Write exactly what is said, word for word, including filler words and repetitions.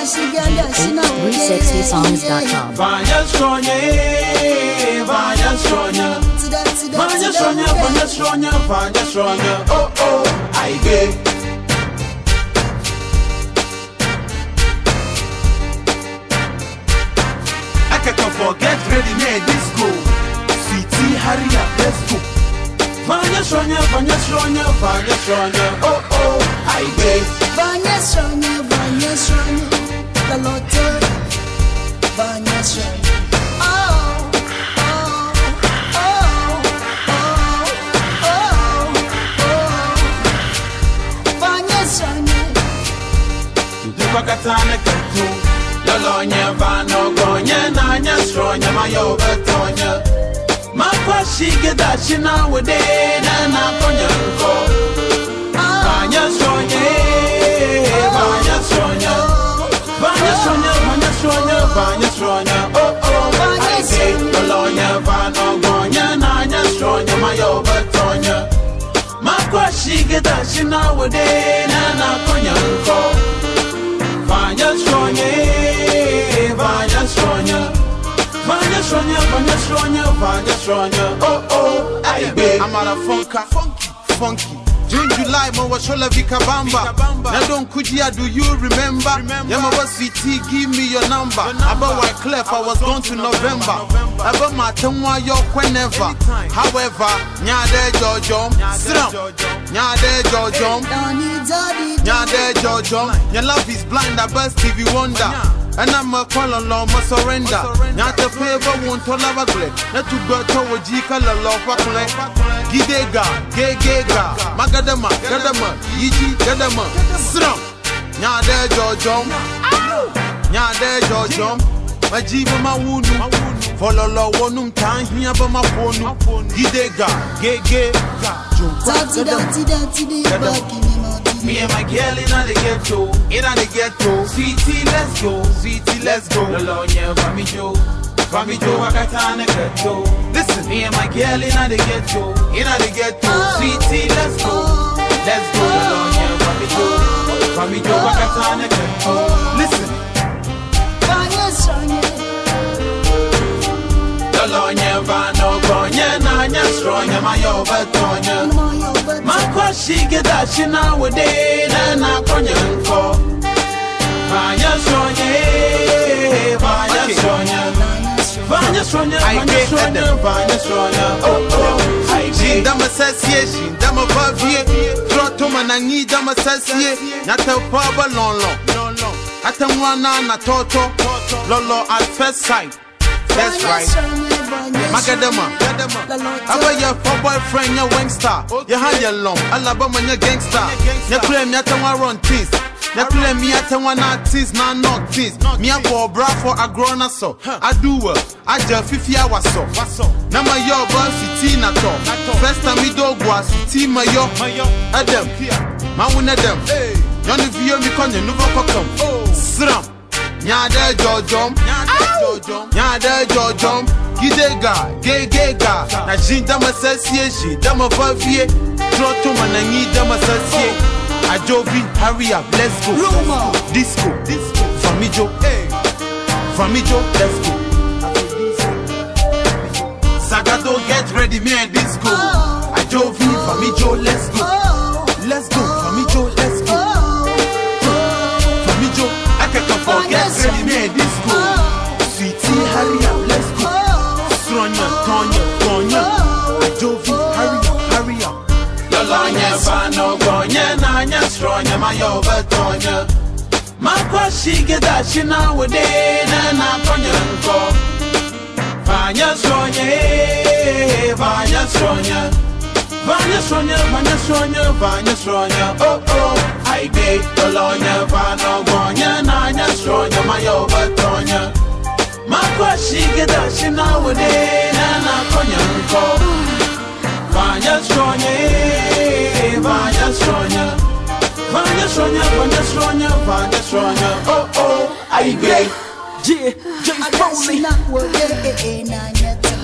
three sixty songs dot com. Vanya Stronya, Vanya Stronya, Vanya Stronya, Vanya Stronya, Vanya Stronya. Oh oh, I get. I can't forget ready made disco. Sweetie, hurry up, let's go. Vanya Stronya, Vanya Stronya, Vanya Stronya. Oh oh, I get. Vanya Stronya, Vanya Stronya, the Lotte. Vanya Stronya. Oh, oh, oh, oh, oh, oh. Vanya Stronya. You pakatana katu. Lolonya vano gonya nanya Stronya mayoba tonya. Makwashi gedashi na wade na na konya ko. Vanya Stronya, Vanya Stronya, Vanya Stronya, Vanya Stronya, Vanya Stronya. Oh oh, I say Lolonya vano gonya nanya Stronya mayoba tonya. Makwashi gedashi na wade na na konya ko. Vanya Stronya, Vanya Stronya, Vanya Stronya, Vanya Stronya, Vanya Stronya. Oh oh, I be. I'm at a funka, funky, funky. June, July, mo wa shola vika bamba. Na don't kujia, do you remember? Yama was C T, give me your number. About Wyclef, I was gone to November. About my tongue, yo, whenever. However, nyade jojom, strum, nyade jojom, nyade jojom. Your love is blind, I best T V wonder. And I'm a call on law, must surrender. Not a favor, won't tolerate a glare. Not to go to a jika, la law, fakle. Gidega, gay, gay, ga. Magadama, gadama, yiji, gadama. Strum. Nyade jojom. Nyade jojom. Majiba ma wunu. Follow law, wonum time, here by my phone. Gidega, gay, gay, ga. Tati, tati, tati, tati, me and my girl in the ghetto, in the ghetto. Sweetie, let's go, sweetie, let's go. Lolonya, Vami Joe, Vami Joe, Wakatana ghetto. Listen, me and my girl in the ghetto, in the ghetto. Sweetie, let's go, let's go. Lolonya, Vami Joe, Vami Joe, Wakatana ghetto. Listen, Vanya Stronya. Lolonya, Vano, Gonya, Nanya, Stronya, Mayoba, Tonya. Makwashi gedashi na wade na na konyanko. Vanya Stronya, Vanya Stronya, Vanya Stronya, Vanya Stronya, Vanya Stronya. Oh oh, I did. Dama sasiye, dama vavie. Troto manangi dama sasiye. Nata paba lon lon. Ata mwana na toto. Lolo at first sight. That's right. Magadama, Aba your boyfriend, your wingster. You had your lump, Alabama, your gangster. You claim you to run teeth. You claim me at one artist, now not teeth. Me a for bra for a grown so. I do it, I just fifty hours so. Now my your boss, it's na to. First time me dog was, team my yo. Adam, my one of them. Yon if you me con you never come. Sram. Nyade jojom, nyade jojom, gidega, gay gay ga. Na jin dama sasiye, jin dama vavie. Troto manangi dama sasiye. Ajovi, hurry up, let's go. Disco, disco, Famijo, hey, Famijo, let's go. Sagado, get ready, man, disco. Ajovi, Famijo, let's go. Let's go, Famijo, let's go. Famijo, I can't forget ready, man, disco. Sweetie, hurry up, let's go. Stronya, Tonya, Tonya. Ajovi, hurry up, hurry up. Lolonya, Vano, Gonya, Nanya, Stronya, Mayoba, Tonya. Makwashi gedashi na wade na na konyanko. Vanya Stronya, Vanya Stronya, Vanya Stronya, Vanya Stronya, Vanya Stronya. Oh oh, I be Lolonya, Vano, Gonya, Nanya, Stronya, Mayoba, Tonya. Makwashi gedashi na wade na na konyanko. Vanya Stronya, Vanya Stronya, Vanya Stronya, Vanya Stronya, Vanya Stronya. Oh oh, I be. Yeah, Jay's rolling.